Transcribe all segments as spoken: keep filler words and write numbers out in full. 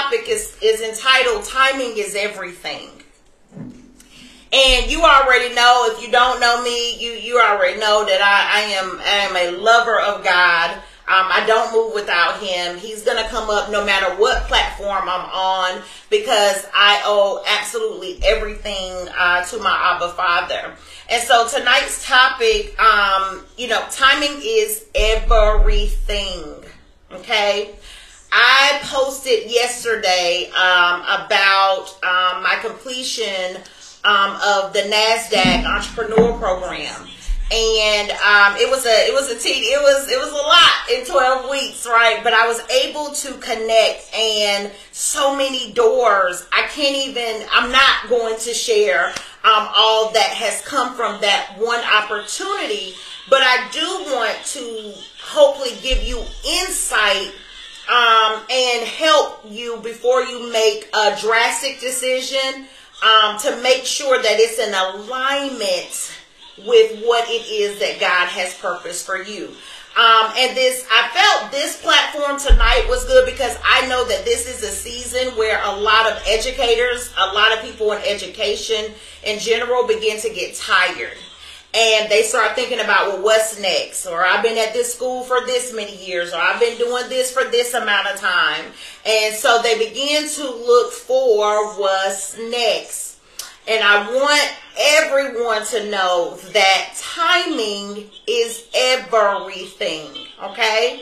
topic is, is entitled Timing is Everything. And you already know, if you don't know me, you, you already know that I, I am I am a lover of God. Um, I don't move without him. He's going to come up no matter what platform I'm on, because I owe absolutely everything uh, to my Abba Father. And so tonight's topic, um, you know, timing is everything. Okay. I posted yesterday um, about um, my completion um, of the NASDAQ Entrepreneur Program. And um, it was a it was a te- it was it was a lot in twelve weeks, right? But I was able to connect, and so many doors. I can't even. I'm not going to share um, all that has come from that one opportunity, but I do want to hopefully give you insight um, and help you before you make a drastic decision um, to make sure that it's in alignment with what it is that God has purposed for you. Um, and this, I felt this platform tonight was good because I know that this is a season where a lot of educators, a lot of people in education in general begin to get tired. And they start thinking about, well, what's next? Or I've been at this school for this many years, or I've been doing this for this amount of time. And so they begin to look for what's next. And I want everyone to know that timing is everything, okay?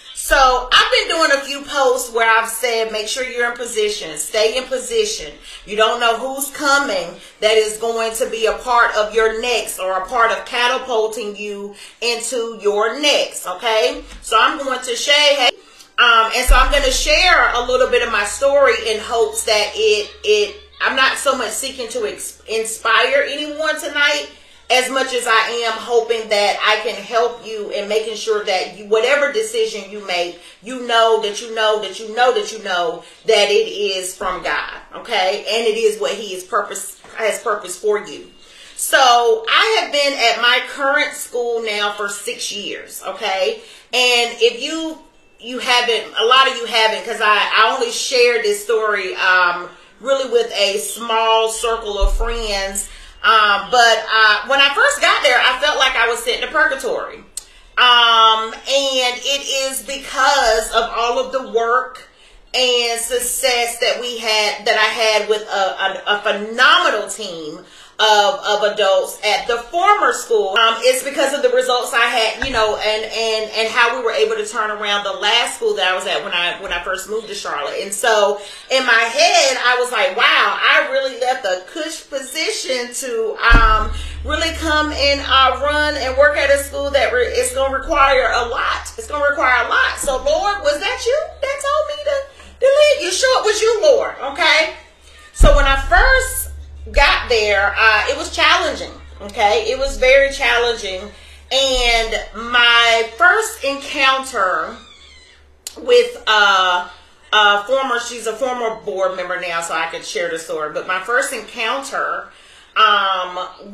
So I've been doing a few posts where I've said, make sure you're in position, stay in position. You don't know who's coming that is going to be a part of your next, or a part of catapulting you into your next, okay? So I'm going to share, hey, um, and so I'm going to share a little bit of my story in hopes that it, it, I'm not so much seeking to ex- inspire anyone tonight as much as I am hoping that I can help you in making sure that you, whatever decision you make, you know that you know that you know that you know that it is from God, okay? And it is what he is purpose has purpose for you. So I have been at my current school now for six years, okay? And if you you haven't, a lot of you haven't, because I, I only shared this story um really with a small circle of friends. Um, but uh, when I first got there, I felt like I was sent to purgatory. Um, and it is because of all of the work and success that we had, that I had with a, a, a phenomenal team of, of adults at the former school. Um, it's because of the results I had, you know, and, and, and how we were able to turn around the last school that I was at when I, when I first moved to Charlotte. And so in my head, I was like, wow, I really left a cush position to, um, really come and, uh, run and work at a school that re- it's going to require a lot. It's going to require a lot. So Lord, was that you that told me to, to leave? You sure it was you, Lord? Okay. So when I first got there, uh, it was challenging, okay? It was very challenging. And my first encounter with uh, a former, she's a former board member now, so I could share the story, but my first encounter um,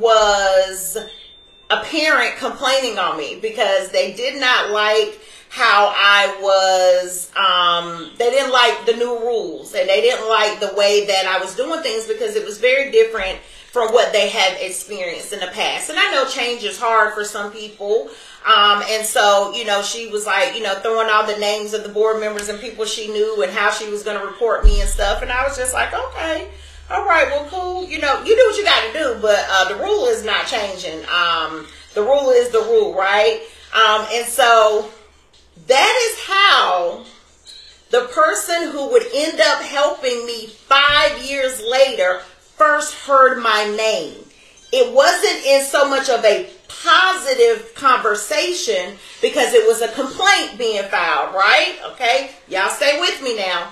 was a parent complaining on me because they did not like how I was, um, they didn't like the new rules, and they didn't like the way that I was doing things because it was very different from what they had experienced in the past. And I know change is hard for some people. Um, and so, you know, she was like, you know, throwing all the names of the board members and people she knew and how she was going to report me and stuff. And I was just like, okay, all right, well, cool. You know, you do what you got to do, but uh, the rule is not changing. Um, the rule is the rule, right? Um, and so that is how the person who would end up helping me five years later first heard my name. It wasn't in so much of a positive conversation because it was a complaint being filed, right? Okay, y'all stay with me now.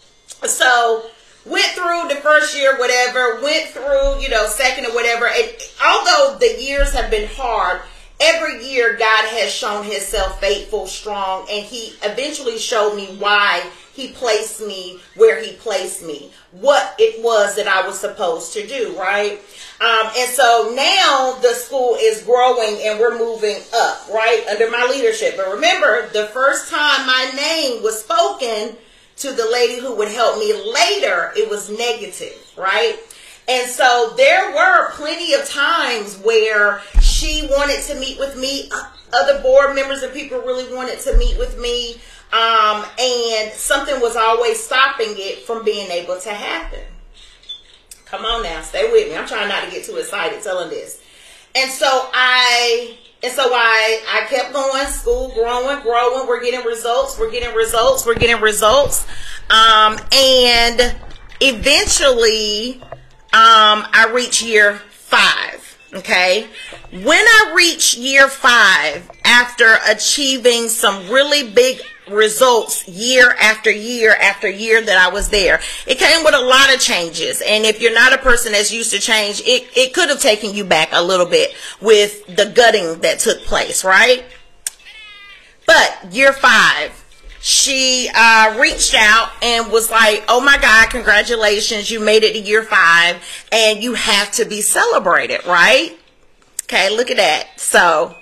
So went through the first year, whatever, went through, you know, second or whatever. And although the years have been hard, every year God has shown himself faithful, strong, and he eventually showed me why he placed me where he placed me, what it was that I was supposed to do, right? Um, and so now the school is growing and we're moving up, right, under my leadership. But remember, the first time my name was spoken to the lady who would help me later, it was negative, right? And so there were plenty of times where she wanted to meet with me. Other board members and people really wanted to meet with me. Um, and something was always stopping it from being able to happen. Come on now, stay with me. I'm trying not to get too excited telling this. And so I, and so I, I kept going, school growing, growing. We're getting results. We're getting results. We're getting results. Um, and eventually, um, I reached year five. Okay. When I reached year five, after achieving some really big results year after year after year that I was there, it came with a lot of changes. And if you're not a person that's used to change, it, it could have taken you back a little bit with the gutting that took place, right? But year five, she uh, reached out and was like, oh my God, congratulations, you made it to year five and you have to be celebrated, right? Okay, look at that. So,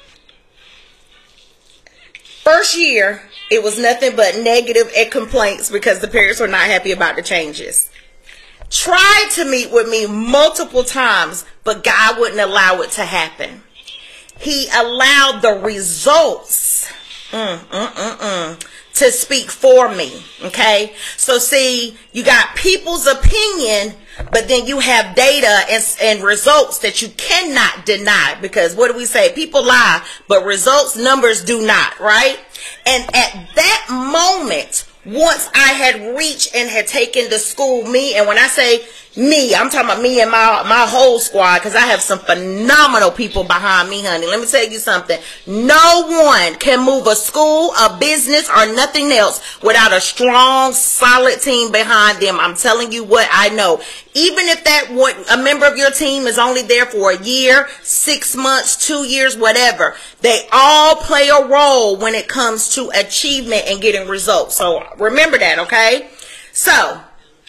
first year, it was nothing but negative and complaints because the parents were not happy about the changes. Tried to meet with me multiple times, but God wouldn't allow it to happen. He allowed the results mm, mm, mm, mm, to speak for me. Okay, so see, you got people's opinion, but then you have data and, and results that you cannot deny, because what do we say? People lie, but results, numbers do not, right? And at that moment, once I had reached and had taken the school, me, and when I say me, I'm talking about me and my, my whole squad, because I have some phenomenal people behind me, honey. Let me tell you something. No one can move a school, a business, or nothing else without a strong, solid team behind them. I'm telling you what I know. Even if that one, a member of your team is only there for a year, six months, two years, whatever, they all play a role when it comes to achievement and getting results. So remember that, okay? So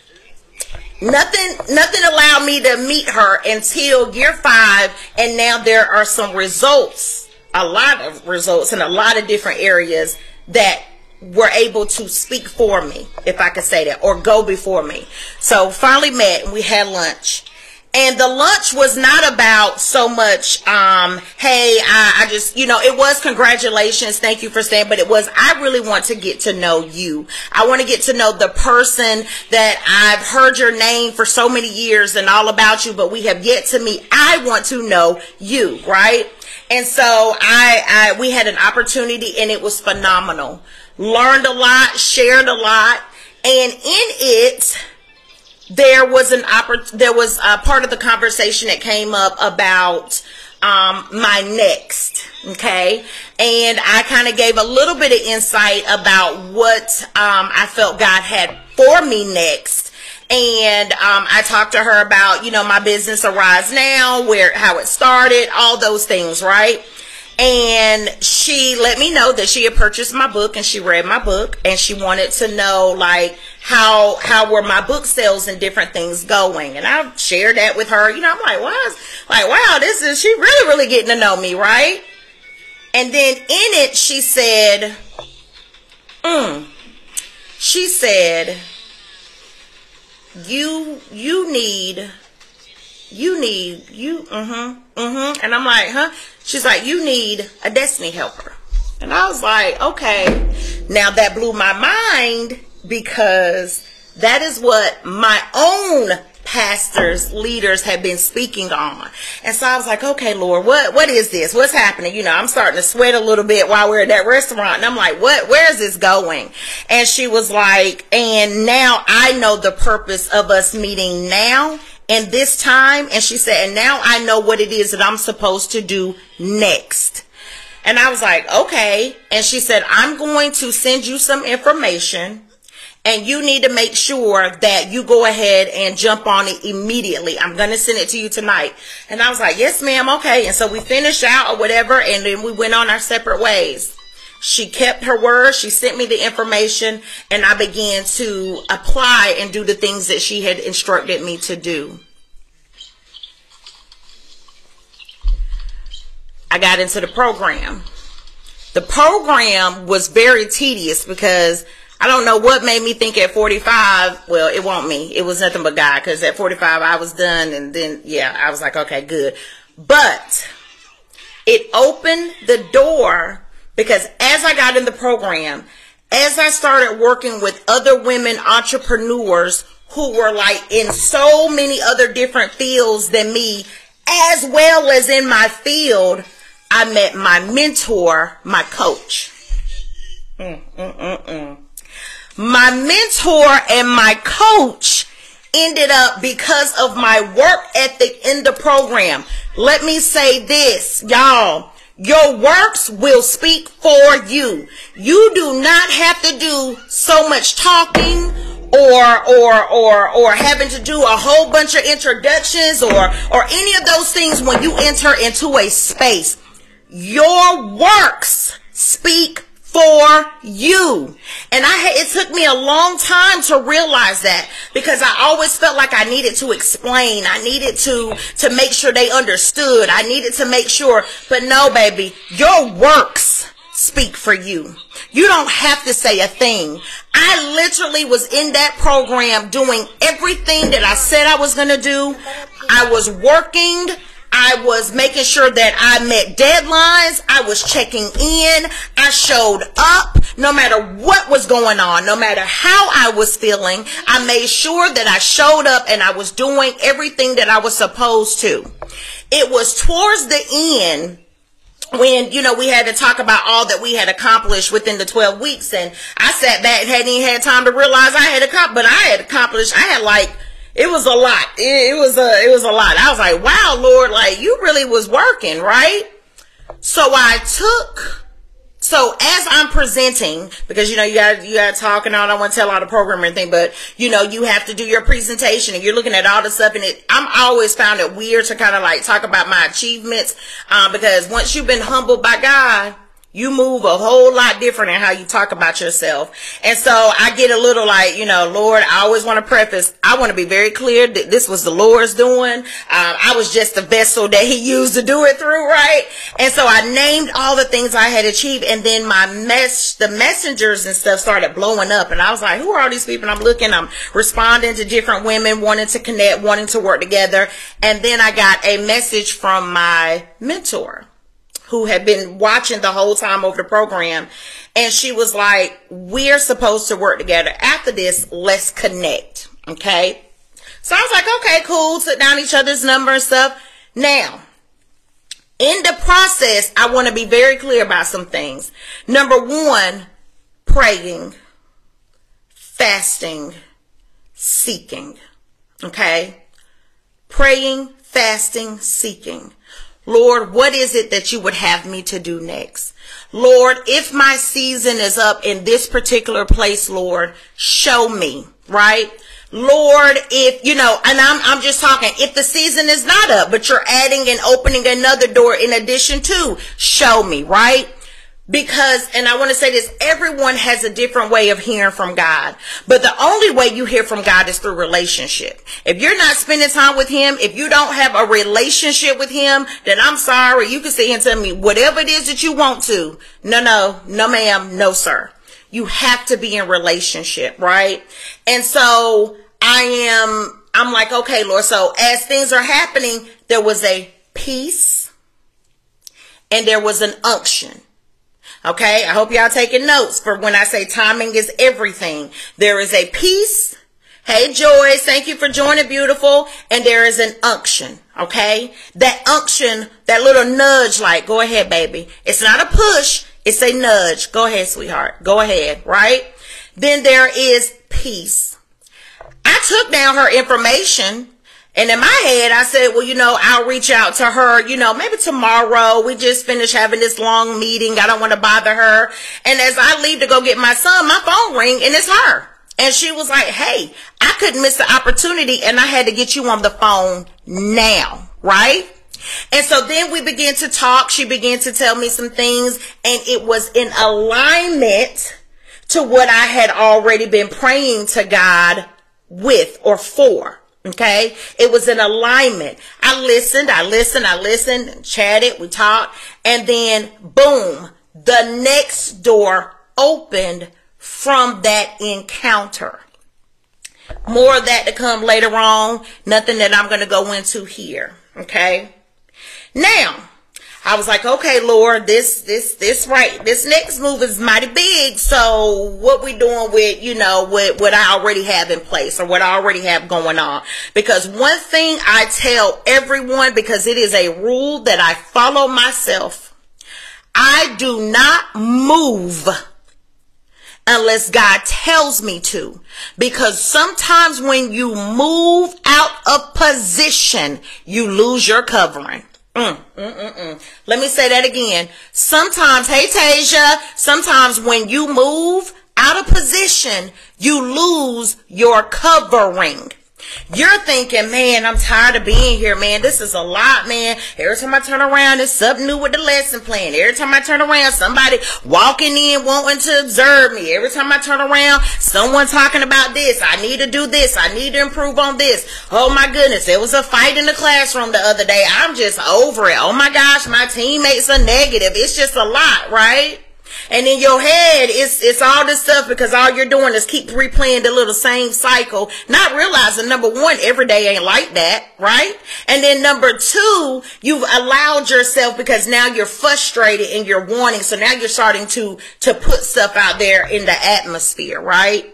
Nothing, nothing allowed me to meet her until year five, and now there are some results, a lot of results in a lot of different areas that were able to speak for me, if I could say that, or go before me. So finally met and we had lunch. And the lunch was not about so much, um, hey, I, I just, you know, it was congratulations, thank you for staying, but it was, I really want to get to know you. I want to get to know the person that I've heard your name for so many years and all about you, but we have yet to meet. I want to know you, right? And so I, I we had an opportunity and it was phenomenal. Learned a lot, shared a lot, and in it, there was an oppor- there was a part of the conversation that came up about um, my next, okay? And I kind of gave a little bit of insight about what um, I felt God had for me next. And um, I talked to her about, you know, my business Arise Now, where how it started, all those things, right? And she let me know that she had purchased my book and she read my book and she wanted to know, like, how how were my book sales and different things going. And I shared that with her. You know, I'm like, wow, like, wow, this is, she really, really getting to know me, right? And then in it, she said, mm, she said, you, you need... You need, you, mm-hmm, mm-hmm. And I'm like, huh? She's like, you need a destiny helper. And I was like, okay. Now that blew my mind because that is what my own pastors, leaders have been speaking on. And so I was like, okay, Lord, what, what is this? What's happening? You know, I'm starting to sweat a little bit while we're at that restaurant. And I'm like, what, where is this going? And she was like, and now I know the purpose of us meeting now and this time. And she said, and now I know what it is that I'm supposed to do next. And I was like, okay. And she said, I'm going to send you some information and you need to make sure that you go ahead and jump on it immediately. I'm going to send it to you tonight. And I was like, yes, ma'am. Okay. And so we finished out or whatever. And then we went on our separate ways. She kept her word. She sent me the information and I began to apply and do the things that she had instructed me to do. I got into the program. The program was very tedious because I don't know what made me think at forty-five, well, it won't me. It was nothing but God, because at forty-five I was done, and then, yeah, I was like, okay, good. But it opened the door, because as I got in the program, as I started working with other women entrepreneurs who were like in so many other different fields than me, as well as in my field, I met my mentor, my coach. Mm, mm, mm, mm. My mentor and my coach ended up, because of my work ethic in the program. Let me say this, y'all. Your works will speak for you. You do not have to do so much talking or or or or having to do a whole bunch of introductions or or any of those things when you enter into a space. Your works speak for you. And I had, it took me a long time to realize that, because I always felt like I needed to explain. I needed to, to make sure they understood. I needed to make sure, but no, baby, your works speak for you. You don't have to say a thing. I literally was in that program doing everything that I said I was going to do. I was working. I was making sure that I met deadlines. I was checking in. I showed up no matter what was going on, no matter how I was feeling. I made sure that I showed up and I was doing everything that I was supposed to. It was towards the end when, you know, we had to talk about all that we had accomplished within the twelve weeks. And I sat back and hadn't even had time to realize I had accomplished, but I had accomplished, I had like, it was a lot. It, it was a, it was a lot. I was like, wow, Lord, like you really was working, right? So I took, so as I'm presenting, because, you know, you got, you got to talk and all, I don't want to tell all the program or anything, but, you know, you have to do your presentation and you're looking at all the stuff, and it, I'm always found it weird to kind of like talk about my achievements, um, because once you've been humbled by God, you move a whole lot different in how you talk about yourself. And so I get a little like, you know, Lord, I always want to preface, I want to be very clear that this was the Lord's doing. Um, I was just the vessel that he used to do it through, right? And so I named all the things I had achieved, and then my mess, the messengers and stuff started blowing up. And I was like, who are all these people? I'm looking, I'm responding to different women, wanting to connect, wanting to work together. And then I got a message from my mentor, who had been watching the whole time over the program. And she was like, we're supposed to work together. After this, let's connect. Okay. So I was like, okay, cool. Took down each other's number and stuff. Now, in the process, I want to be very clear about some things. Number one, praying, fasting, seeking. Okay. Praying, fasting, seeking. Lord, what is it that you would have me to do next? Lord, if my season is up in this particular place, Lord, show me, right? Lord, if, you know, and I'm, I'm just talking, if the season is not up, but you're adding and opening another door in addition to, show me, right? Because, and I want to say this, everyone has a different way of hearing from God. But the only way you hear from God is through relationship. If you're not spending time with him, if you don't have a relationship with him, then I'm sorry. You can sit here and tell me whatever it is that you want to. No, no, no ma'am, no sir. You have to be in relationship, right? And so I am, I'm like, okay, Lord. So as things are happening, there was a peace and there was an unction. Okay, I hope y'all taking notes for when I say timing is everything. There is a peace. Hey, Joyce, thank you for joining, beautiful. And there is an unction, okay? That unction, that little nudge, like, go ahead, baby. It's not a push, it's a nudge. Go ahead, sweetheart. Go ahead, right? Then there is peace. I took down her information. And in my head, I said, well, you know, I'll reach out to her, you know, maybe tomorrow. We just finished having this long meeting. I don't want to bother her. And as I leave to go get my son, my phone ring and it's her. And she was like, hey, I couldn't miss the opportunity and I had to get you on the phone now, right? And so then we began to talk. She began to tell me some things, and it was in alignment to what I had already been praying to God with or for. Okay. It was an alignment. I listened, I listened, I listened, chatted, we talked, and then boom, the next door opened from that encounter. More of that to come later on. Nothing that I'm going to go into here. Okay. Now, I was like, okay, Lord, this, this, this, right, this next move is mighty big. So what we doing with, you know, with what I already have in place or what I already have going on? Because one thing I tell everyone, because it is a rule that I follow myself, I do not move unless God tells me to. Because sometimes when you move out of position, you lose your covering. Mm, mm, mm, mm. Let me say that again. Sometimes, hey Tasia, sometimes when you move out of position, you lose your covering. You're thinking, man, I'm tired of being here, man. This is a lot, man. Every time I turn around, there's something new with the lesson plan. Every time I turn around, somebody walking in wanting to observe me. Every time I turn around, someone talking about this. I need to do this. I need to improve on this. Oh my goodness, there was a fight in the classroom the other day. I'm just over it. Oh my gosh, my teammates are negative. It's just a lot, right? And in your head, it's it's all this stuff because all you're doing is keep replaying the little same cycle, not realizing, number one, every day ain't like that, right? And then number two, you've allowed yourself, because now you're frustrated and you're wanting, so now you're starting to, to put stuff out there in the atmosphere, right?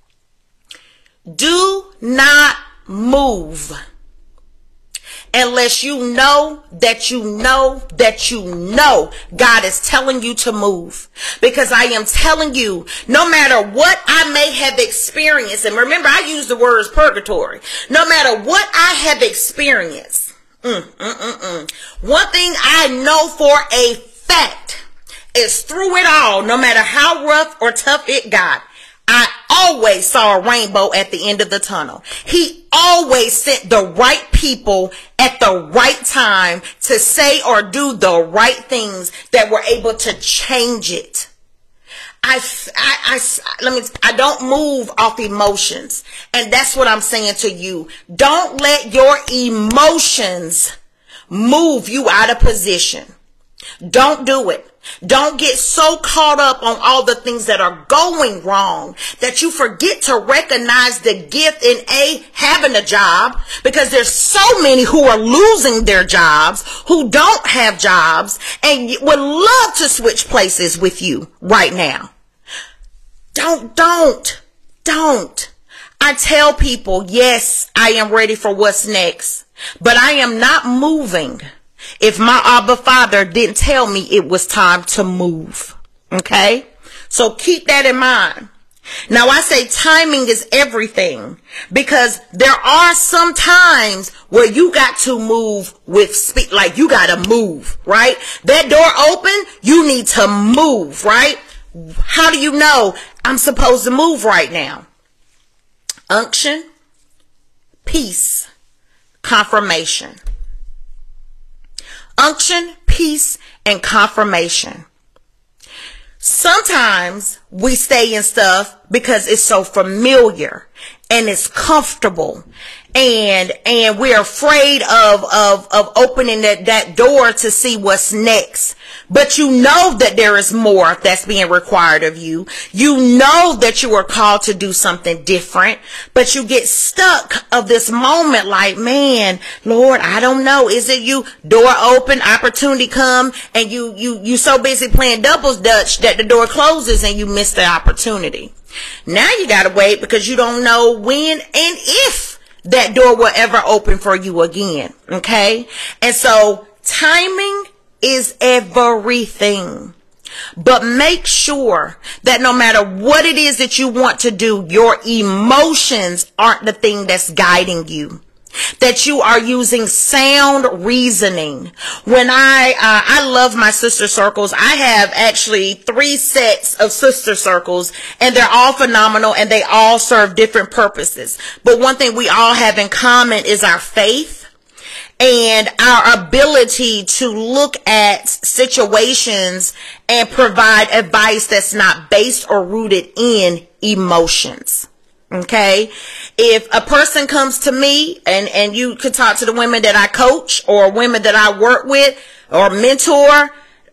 Do not move unless you know that you know that you know God is telling you to move. Because I am telling you, no matter what I may have experienced, and remember I use the words purgatory, no matter what I have experienced, mm, mm, mm, mm, one thing I know for a fact is through it all, no matter how rough or tough it got, I always saw a rainbow at the end of the tunnel. He always sent the right people at the right time to say or do the right things that were able to change it. I, I, I, let me, I don't move off emotions. And that's what I'm saying to you. Don't let your emotions move you out of position. Don't do it. Don't get so caught up on all the things that are going wrong that you forget to recognize the gift in A, having a job, because there's so many who are losing their jobs, who don't have jobs, and would love to switch places with you right now. Don't, don't, don't. I tell people, yes, I am ready for what's next, but I am not moving if my Abba Father didn't tell me it was time to move. Okay? So keep that in mind. Now I say timing is everything, because there are some times where you got to move with speed, like you got to move, right? That door open, you need to move, right? How do you know I'm supposed to move right now? Unction, peace, confirmation. Unction, peace, and confirmation. Sometimes we stay in stuff because it's so familiar and it's comfortable, and and we're afraid of of of opening that that door to see what's next. But you know that there is more that's being required of you. You know that you are called to do something different, but you get stuck of this moment like, man, Lord, I don't know. Is it you? Door open, opportunity come, and you you you so busy playing doubles dutch that the door closes and you miss the opportunity. Now you gotta wait because you don't know when and if that door will ever open for you again. Okay? And so timing is everything. But make sure that no matter what it is that you want to do, your emotions aren't the thing that's guiding you. That you are using sound reasoning. When I, uh, I love my sister circles. I have actually three sets of sister circles, and they're all phenomenal and they all serve different purposes. But one thing we all have in common is our faith and our ability to look at situations and provide advice that's not based or rooted in emotions. Okay. If a person comes to me, and, and you could talk to the women that I coach or women that I work with or mentor,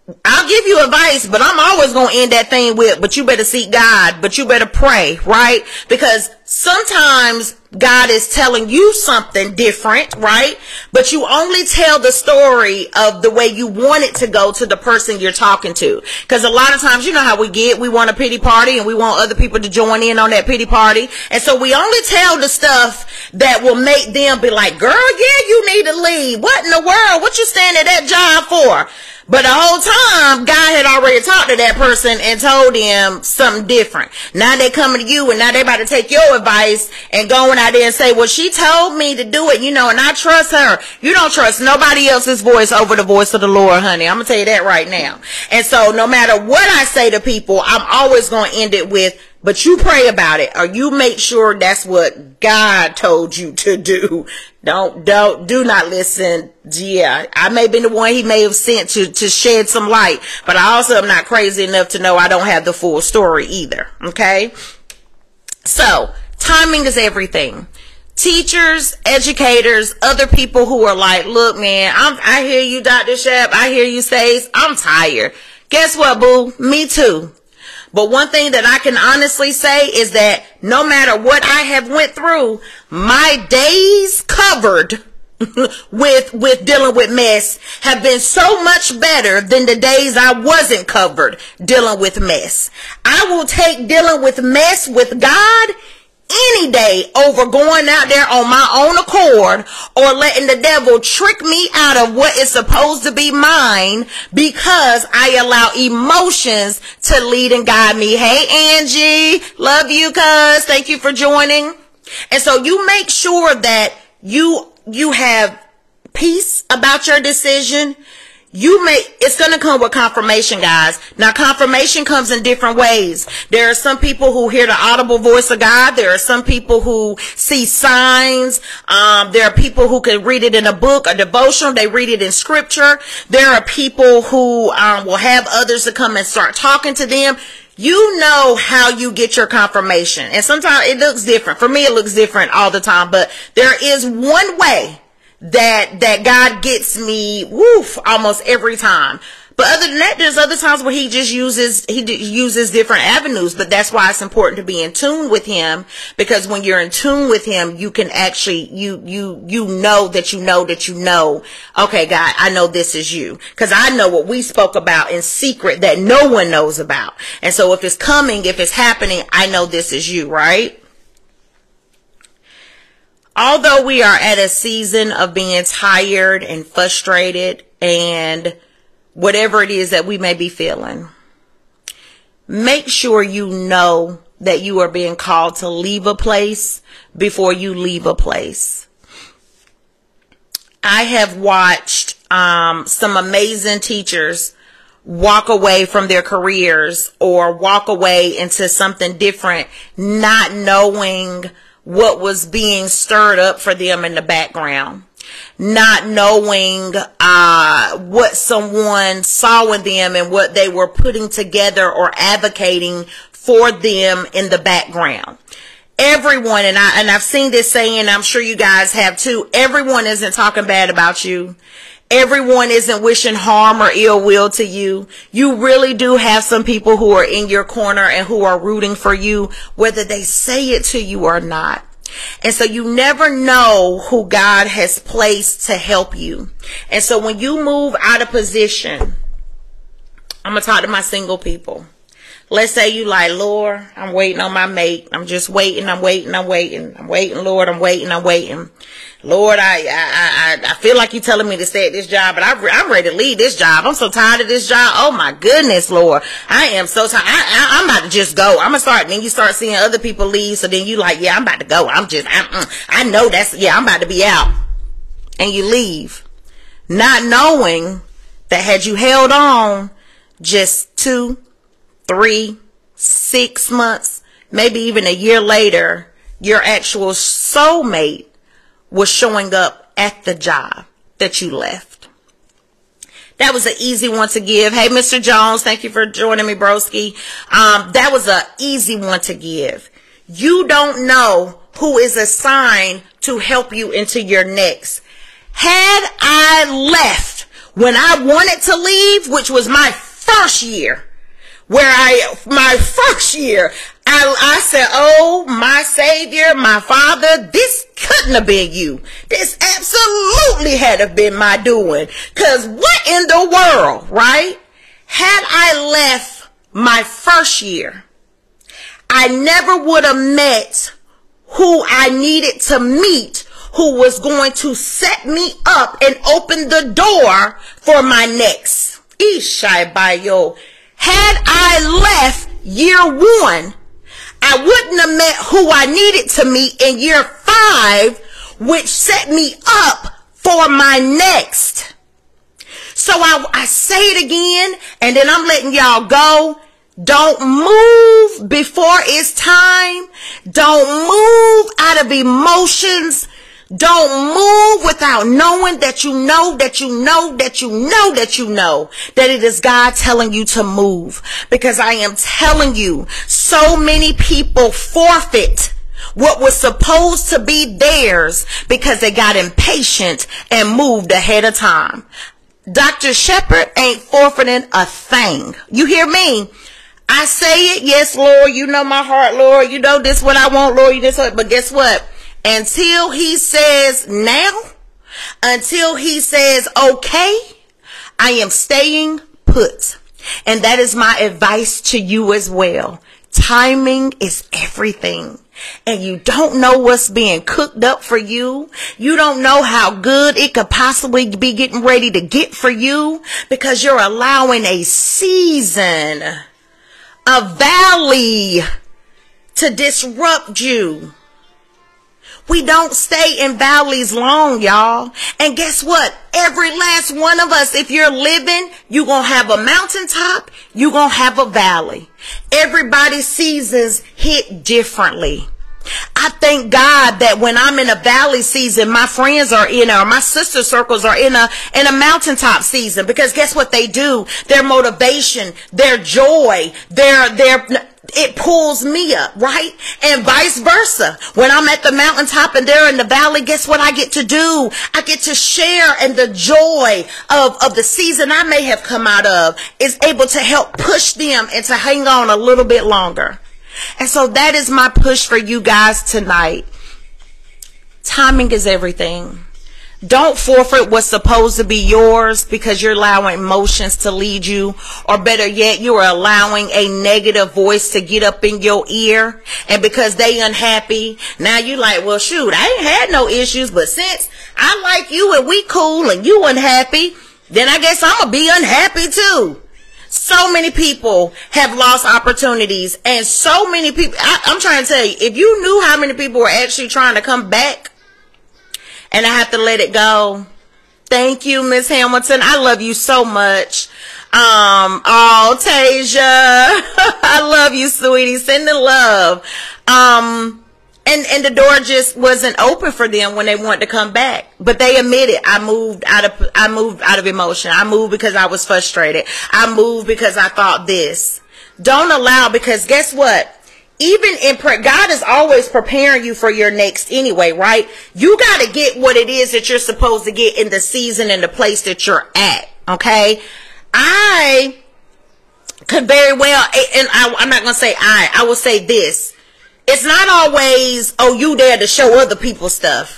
I'll give you advice, but I'm always going to end that thing with, but you better seek God, but you better pray, right? Because sometimes God is telling you something different, right? But you only tell the story of the way you want it to go to the person you're talking to. Because a lot of times, you know how we get, we want a pity party and we want other people to join in on that pity party. And so we only tell the stuff that will make them be like, girl, yeah, you need to leave. What in the world? What you staying at that job for? But the whole time, God had already talked to that person and told them something different. Now they coming to you and now they about to take your advice and going out there and say, well, she told me to do it, you know, and I trust her. You don't trust nobody else's voice over the voice of the Lord, honey. I'm going to tell you that right now. And so no matter what I say to people, I'm always going to end it with, but you pray about it, or you make sure that's what God told you to do. Don't, don't, do not listen. Yeah, I may have been the one he may have sent to, to shed some light, but I also am not crazy enough to know I don't have the full story either. Okay. So timing is everything. Teachers, educators, other people who are like, look, man, I'm, I hear you, Doctor Shep. I hear you, Stace. I'm tired. Guess what, boo? Me too. But one thing that I can honestly say is that no matter what I have went through, my days covered with with dealing with mess have been so much better than the days I wasn't covered dealing with mess. I will take dealing with mess with God any day over going out there on my own accord or letting the devil trick me out of what is supposed to be mine because I allow emotions to lead and guide me. Hey, Angie, love you, cuz. Thank you for joining. And so you make sure that you, you have peace about your decision. You may, it's going to come with confirmation, guys. Now, confirmation comes in different ways. There are some people who hear the audible voice of God. There are some people who see signs. Um, there are people who can read it in a book, a devotional. They read it in scripture. There are people who um, will have others to come and start talking to them. You know how you get your confirmation. And sometimes it looks different. For me, it looks different all the time. But there is one way that that God gets me, woof, almost every time. But other than that, there's other times where he just uses, he d- uses different avenues. But that's why it's important to be in tune with him, because when you're in tune with him, you can actually, you, you, you know that you know that you know, okay, God, I know this is you. Because I know what we spoke about in secret that no one knows about. And so if it's coming, if it's happening, I know this is you, right? Although we are at a season of being tired and frustrated and whatever it is that we may be feeling, make sure you know that you are being called to leave a place before you leave a place. I have watched um, some amazing teachers walk away from their careers or walk away into something different, not knowing what was being stirred up for them in the background, not knowing uh, what someone saw in them and what they were putting together or advocating for them in the background. Everyone, and I and I've seen this saying, I'm sure you guys have too, everyone isn't talking bad about you. Everyone isn't wishing harm or ill will to you. You really do have some people who are in your corner and who are rooting for you, whether they say it to you or not. And so you never know who God has placed to help you. And so when you move out of position, I'm going to talk to my single people. Let's say you like, Lord, I'm waiting on my mate. I'm just waiting. I'm waiting. I'm waiting. I'm waiting, Lord. I'm waiting. I'm waiting. Lord, I, I, I, I feel like you're telling me to stay at this job, but I, I'm ready to leave this job. I'm so tired of this job. Oh my goodness, Lord. I am so tired. I, I, I'm about to just go. I'm going to start. Then you start seeing other people leave. So then you like, yeah, I'm about to go. I'm just, I'm, I know that's, yeah, I'm about to be out. And you leave. Not knowing that had you held on just two, three, six months, maybe even a year later, your actual soulmate was showing up at the job that you left. That was an easy one to give. Hey, Mister Jones, thank you for joining me, broski. Um, that was an easy one to give. You don't know who is assigned to help you into your next. Had I left when I wanted to leave, which was my first year, where I, my first year, I, I said, oh, my Savior, my Father, this couldn't have been you. This absolutely had to have been my doing. Because what in the world, right? Had I left my first year, I never would have met who I needed to meet, who was going to set me up and open the door for my next. Ishai Bayo. Had I left year one, I wouldn't have met who I needed to meet in year five, which set me up for my next. So I, I say it again, and then I'm letting y'all go. Don't move before it's time. Don't move out of emotions. Don't move without knowing that you know, that you know, that you know, that you know, that it is God telling you to move. Because I am telling you, so many people forfeit what was supposed to be theirs because they got impatient and moved ahead of time. Doctor Shepherd ain't forfeiting a thing. You hear me? I say it, yes, Lord, you know my heart, Lord, you know this what I want, Lord, you this what, but guess what? Until he says now, until he says okay, I am staying put. And that is my advice to you as well. Timing is everything. And you don't know what's being cooked up for you. You don't know how good it could possibly be getting ready to get for you because you're allowing a season, a valley to disrupt you. We don't stay in valleys long, y'all. And guess what? Every last one of us, if you're living, you're going to have a mountaintop, you're going to have a valley. Everybody's seasons hit differently. I thank God that when I'm in a valley season, my friends are in a, or my sister circles are in a, in a mountaintop season, because guess what they do? Their motivation, their joy, their, their, it pulls me up, right? And vice versa. When I'm at the mountaintop and they're in the valley, guess what I get to do? I get to share in the joy of, of the season I may have come out of, is able to help push them and to hang on a little bit longer. And so that is my push for you guys tonight. Timing is everything. Don't forfeit what's supposed to be yours because you're allowing emotions to lead you, or better yet, you are allowing a negative voice to get up in your ear, and because they unhappy, now you like, well, shoot, I ain't had no issues, but since I like you and we cool and you unhappy, then I guess I'm gonna be unhappy too. So many people have lost opportunities, and so many people, I, I'm trying to tell you, if you knew how many people were actually trying to come back, and I have to let it go. Thank you, Miss Hamilton. I love you so much. Um, oh, Tasia, I love you, sweetie. Send the love. Um, and, and the door just wasn't open for them when they wanted to come back. But they admitted, I moved out of, I moved out of emotion. I moved because I was frustrated. I moved because I thought this. Don't allow, because guess what? Even in prayer, God is always preparing you for your next anyway, right? You got to get what it is that you're supposed to get in the season and the place that you're at, okay? I could very well, and I, I'm not going to say I, I will say this. It's not always, oh, you there to show other people stuff.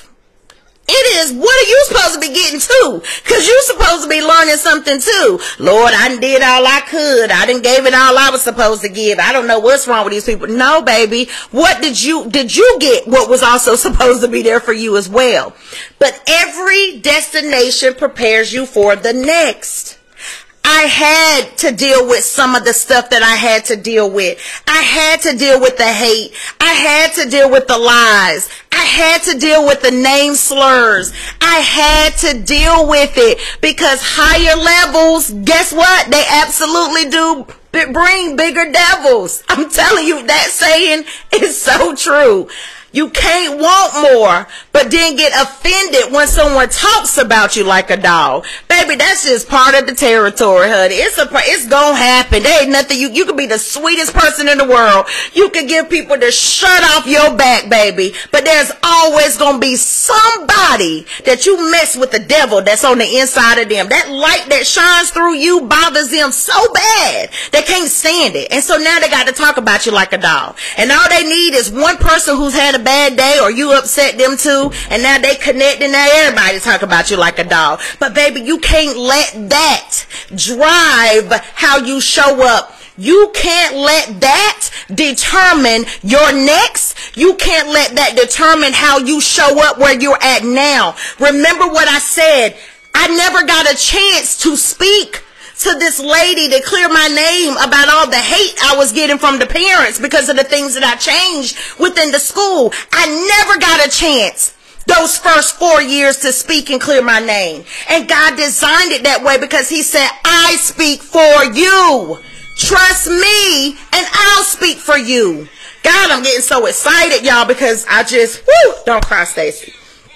It is, what are you supposed to be getting too? Because you're supposed to be learning something too. Lord, I did all I could. I done gave it all I was supposed to give. I don't know what's wrong with these people. No, baby. What did you, did you get what was also supposed to be there for you as well? But every destination prepares you for the next. I had to deal with some of the stuff that I had to deal with. I had to deal with the hate. I had to deal with the lies. I had to deal with the name slurs. I had to deal with it because higher levels, guess what? They absolutely do bring bigger devils. I'm telling you, that saying is so true. You can't want more, but then get offended when someone talks about you like a dog. Baby, that's just part of the territory, honey. It's a, it's gonna happen. There ain't nothing, you, you could be the sweetest person in the world. You could give people the shirt off your back, baby. But there's always gonna be somebody that you mess with, the devil that's on the inside of them. That light that shines through you bothers them so bad. They can't stand it. And so now they got to talk about you like a dog. And all they need is one person who's had a bad day, or you upset them too, and now they connect, and now everybody talk about you like a dog. But baby, you can't let that drive how you show up. You can't let that determine your next. You can't let that determine how you show up where you're at now. Remember what I said. I never got a chance to speak to this lady to clear my name about all the hate I was getting from the parents because of the things that I changed within the school. I never got a chance those first four years to speak and clear my name. And God designed it that way because he said, I speak for you. Trust me and I'll speak for you. God, I'm getting so excited, y'all, because I just, whoo, don't cry, Stacy.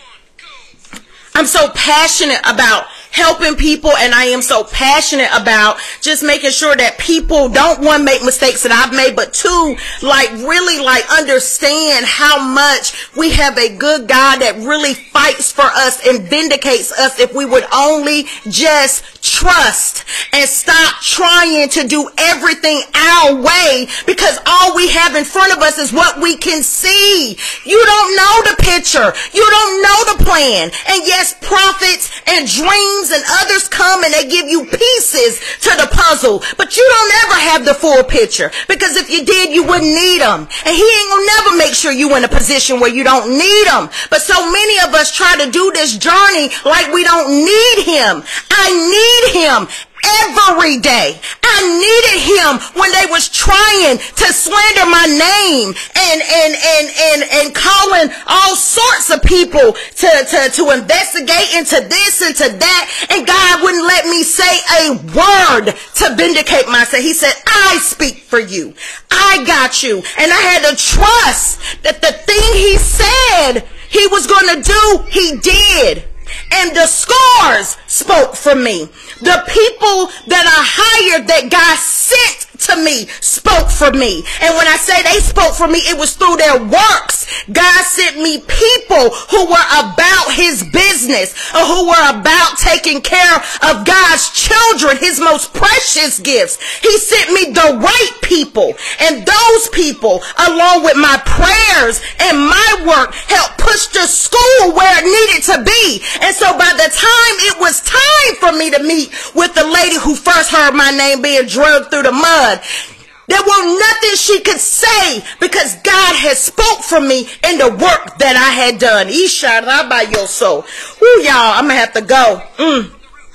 I'm so passionate about helping people, and I am so passionate about just making sure that people don't, one, make mistakes that I've made, but two, like really like understand how much we have a good God that really fights for us and vindicates us if we would only just trust and stop trying to do everything our way, because all we have in front of us is what we can see. You don't know the picture. You don't know the plan. And yes, prophets and dreams and others come and they give you pieces to the puzzle, but you don't ever have the full picture, because if you did, you wouldn't need them. And he ain't gonna never make sure you in a position where you don't need them. But so many of us try to do this journey like we don't need him. I need him every day. I needed him when they was trying to slander my name and and and and and calling all sorts of people to to to investigate into this and to that, and God wouldn't let me say a word to vindicate myself. He said, I speak for you. I got you. And I had to trust that the thing he said he was going to do, he did. And the scars spoke for me. The people that I hired, that God sent to me, spoke for me. And when I say they spoke for me, it was through their works. God sent me people who were about his business, or who were about taking care of God's children, his most precious gifts. He sent me the right people. And those people, along with my prayers and my work, helped push the school where it needed to be. And so by the time it was time for me to meet with the lady who first heard my name being drugged through the mud, there was nothing she could say, because God had spoke for me in the work that I had done. Isharabayoso. Ooh, y'all, I'm going to have to go. Mm.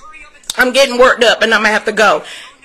I'm getting worked up and I'm going to have to go.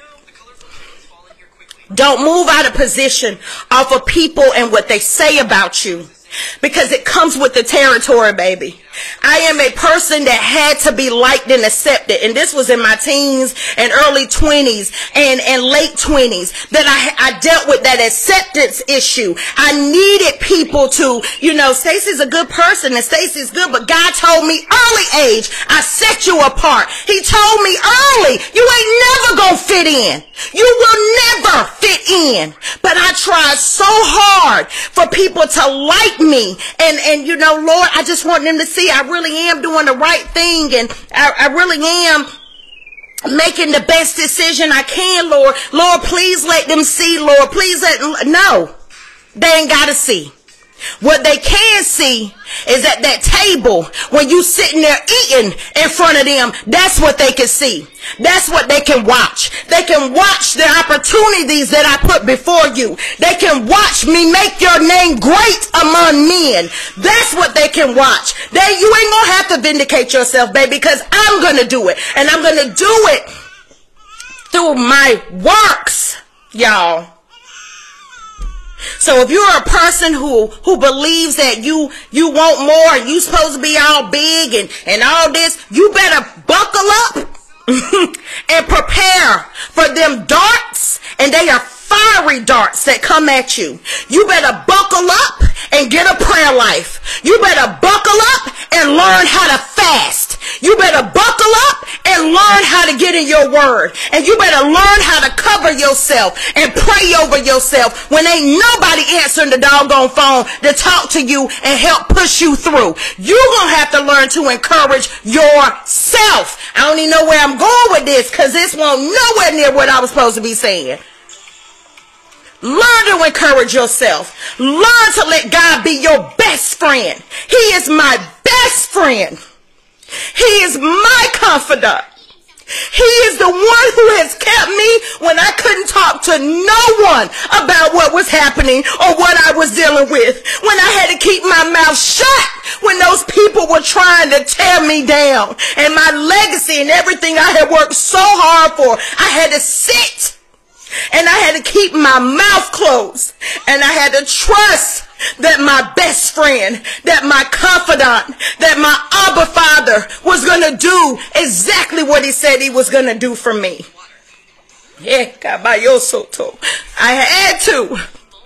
Don't move out of position off of people and what they say about you, because it comes with the territory, baby. I am a person that had to be liked and accepted. And this was in my teens and early twenties and, and late twenties that I, I dealt with that acceptance issue. I needed people to, you know, Stacy's a good person and Stacy's good, but God told me early age, I set you apart. He told me early, you ain't never gonna fit in. You will never fit in. But I tried so hard for people to like me. And, and you know, Lord, I just want them to see I really am doing the right thing, and I, I really am making the best decision I can, Lord. Lord, please let them see, Lord. Please let them. No, they ain't got to see. What they can see is at that table when you sitting there eating in front of them. That's what they can see. That's what they can watch. They can watch the opportunities that I put before you. They can watch me make your name great among men. That's what they can watch. They, you ain't gonna have to vindicate yourself, baby, because I'm gonna do it. And I'm gonna do it through my works, y'all. So if you're a person who, who believes that you, you want more and you supposed to be all big and, and all this, you better buckle up and prepare for them darts, and they are fiery darts that come at you. You better buckle up and get a prayer life. You better buckle up and learn how to fast. You better buckle up and better learn how to get in your word. And you better learn how to cover yourself and pray over yourself when ain't nobody answering the doggone phone to talk to you and help push you through. You're going to have to learn to encourage yourself. I don't even know where I'm going with this because this won't nowhere near what I was supposed to be saying. Learn to encourage yourself. Learn to let God be your best friend. He is my best friend. He is my confidant. He is the one who has kept me when I couldn't talk to no one about what was happening or what I was dealing with. When I had to keep my mouth shut when those people were trying to tear me down. And my legacy and everything I had worked so hard for, I had to sit. And I had to keep my mouth closed. And I had to trust that my best friend, that my confidant, that my Abba Father was going to do exactly what he said he was going to do for me. Yeah, Kabayosoto. I had to.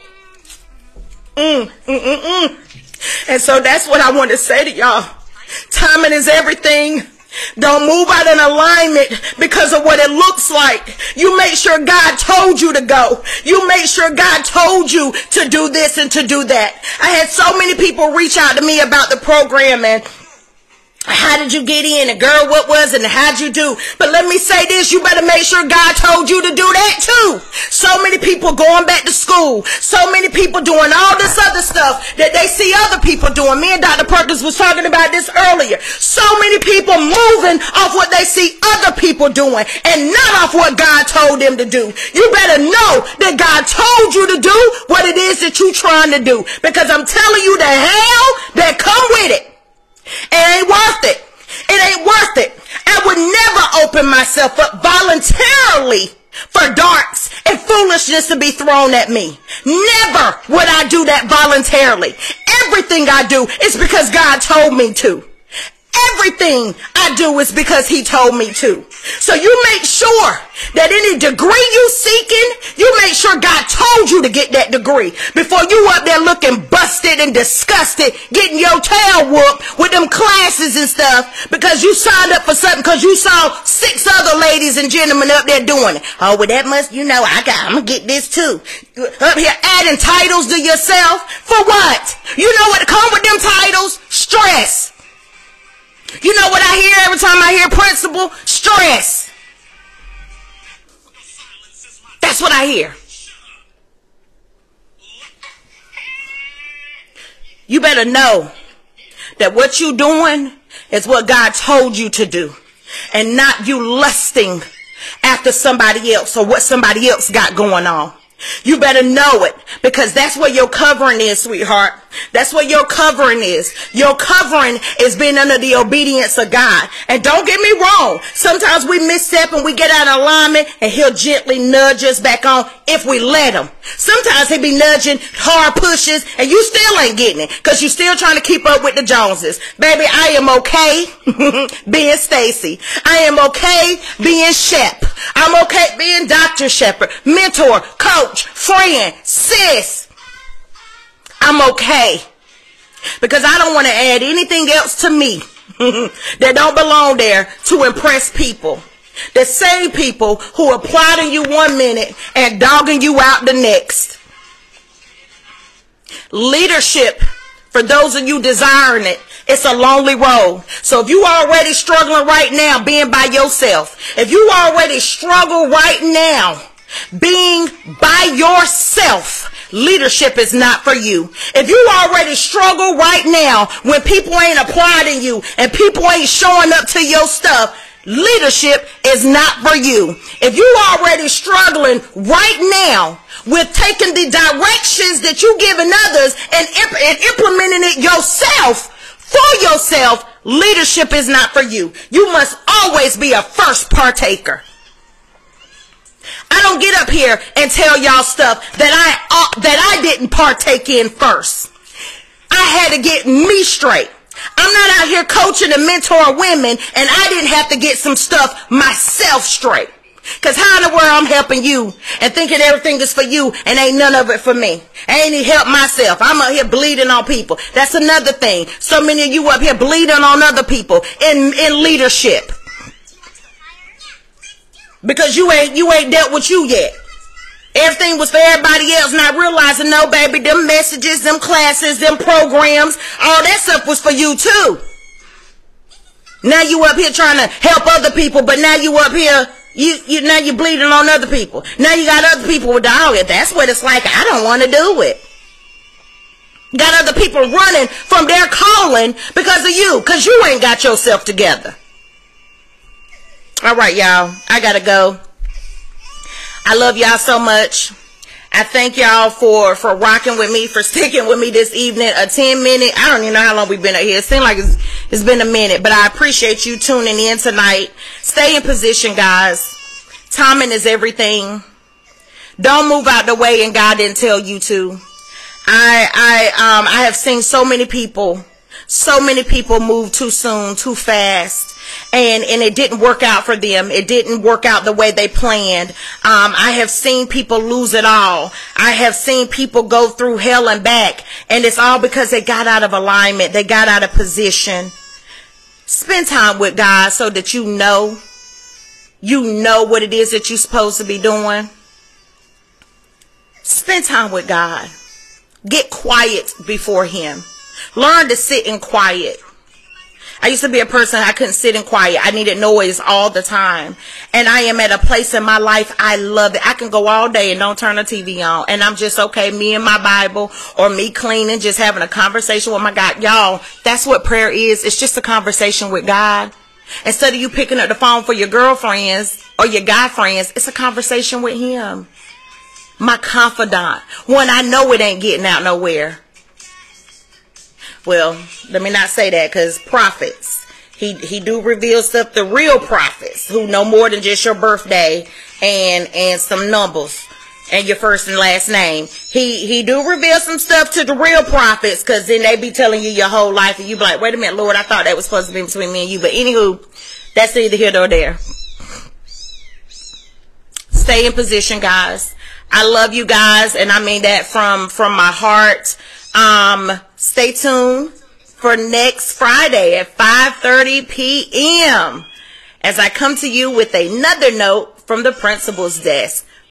Mm, mm, mm, mm. And so that's what I want to say to y'all. Timing is everything. Don't move out in alignment because of what it looks like. You make sure God told you to go. You make sure God told you to do this and to do that. I had so many people reach out to me about the program and how did you get in? And girl, what was it? And how'd you do? But let me say this, you better make sure God told you to do that too. So many people going back to school. So many people doing all this other stuff that they see other people doing. Me and Doctor Perkins was talking about this earlier. So many people moving off what they see other people doing and not off what God told them to do. You better know that God told you to do what it is that you're trying to do. Because I'm telling you the hell that come with it. It ain't worth it. It ain't worth it. I would never open myself up voluntarily for darts and foolishness to be thrown at me. Never would I do that voluntarily. Everything I do is because God told me to. Everything I do is because he told me to. So you make sure that any degree you seeking, you make sure God told you to get that degree before you up there looking busted and disgusted, getting your tail whooped with them classes and stuff because you signed up for something because you saw six other ladies and gentlemen up there doing it. Oh, well, that must, you know, I got, I'm going to get this too. Up here adding titles to yourself. For what? You know what come with them titles? Stress. You know what I hear every time I hear principal? Stress. That's what I hear. You better know that what you're doing is what God told you to do, and not you lusting after somebody else or what somebody else got going on. You better know it, because that's what your covering is, sweetheart. That's what your covering is. Your covering is being under the obedience of God. And don't get me wrong. Sometimes we misstep and we get out of alignment and he'll gently nudge us back on if we let him. Sometimes he'll be nudging, hard pushes, and you still ain't getting it because you're still trying to keep up with the Joneses. Baby, I am okay being Stacy. I am okay being Shep. I'm okay being Doctor Shepherd, mentor, coach, friend, sis. I'm okay because I don't want to add anything else to me that don't belong there to impress people. The same people who applauding you one minute and dogging you out the next. Leadership, for those of you desiring it, it's a lonely road. So if you already struggling right now being by yourself, if you already struggle right now being by yourself, leadership is not for you. If you already struggle right now when people ain't applauding you and people ain't showing up to your stuff, leadership is not for you. If you already struggling right now with taking the directions that you giving others and, imp- and implementing it yourself for yourself, leadership is not for you. You must always be a first partaker. I don't get up here and tell y'all stuff that I uh, that I didn't partake in first. I had to get me straight. I'm not out here coaching and mentoring women, and I didn't have to get some stuff myself straight. Because how in the world I'm helping you and thinking everything is for you and ain't none of it for me? I ain't even help myself. I'm out here bleeding on people. That's another thing. So many of you up here bleeding on other people in, in leadership. Because you ain't you ain't dealt with you yet. Everything was for everybody else, not realizing, no, baby, them messages, them classes, them programs, all that stuff was for you too. Now you up here trying to help other people, but now you up here, you, you now you're bleeding on other people. Now you got other people with dog. That's what it's like. I don't want to do it. Got other people running from their calling because of you, because you ain't got yourself together. All right, y'all. I gotta go. I love y'all so much. I thank y'all for, for rocking with me, for sticking with me this evening. A ten minute, I don't even know how long we've been out here. It seems like it's, it's been a minute, but I appreciate you tuning in tonight. Stay in position, guys. Timing is everything. Don't move out the way and God didn't tell you to. I, I, um, I have seen so many people, so many people move too soon, too fast. And, and it didn't work out for them. It didn't work out the way they planned. Um, I have seen people lose it all. I have seen people go through hell and back. And it's all because they got out of alignment. They got out of position. Spend time with God so that you know, you know what it is that you're supposed to be doing. Spend time with God. Get quiet before Him. Learn to sit in quiet. I used to be a person, I couldn't sit in quiet. I needed noise all the time. And I am at a place in my life, I love it. I can go all day and don't turn the T V on. And I'm just okay, me and my Bible, or me cleaning, just having a conversation with my God. Y'all, that's what prayer is. It's just a conversation with God. Instead of you picking up the phone for your girlfriends or your guy friends, it's a conversation with Him. My confidant. When I know it ain't getting out nowhere. Well, let me not say that, because prophets, he he do reveal stuff to real prophets who know more than just your birthday and and some numbers and your first and last name. He he do reveal some stuff to the real prophets, because then they be telling you your whole life and you be like, wait a minute, Lord, I thought that was supposed to be between me and you. But anywho, that's neither here nor there. Stay in position, guys. I love you guys, and I mean that from from my heart. Um, stay tuned for next Friday at five thirty p m as I come to you with another note from the principal's desk.